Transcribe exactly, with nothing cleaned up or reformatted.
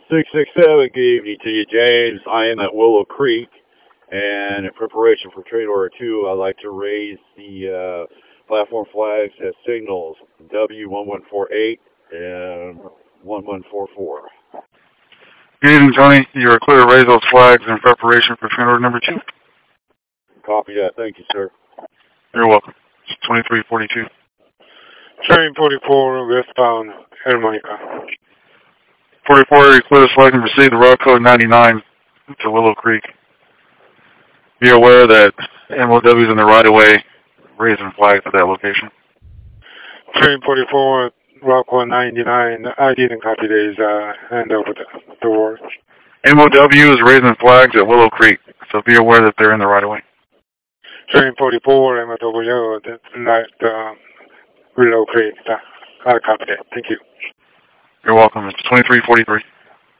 six six seven, good evening to you, James. I am at Willow Creek, and in preparation for Trade Order two, I'd like to raise the uh, platform flags as signals W one one four eight and one one four four. Good evening, Tony. You are clear to raise those flags in preparation for Trade Order number two. Copy that. Thank you, sir. You're welcome. It's twenty-three forty-two. Train forty-four, westbound, Harmonica. forty-four, you clear to select and proceed the route code ninety-nine to Willow Creek. Be aware that M O W is in the right-of-way raising flags at that location. Train forty-four, route code ninety-nine. I didn't copy these. Uh, hand over the, the word. M O W is raising flags at Willow Creek, so be aware that they're in the right-of-way. Train forty-four, M O W, that's not uh, Willow Creek. I copy that. Thank you. You're welcome. It's twenty-three forty-three.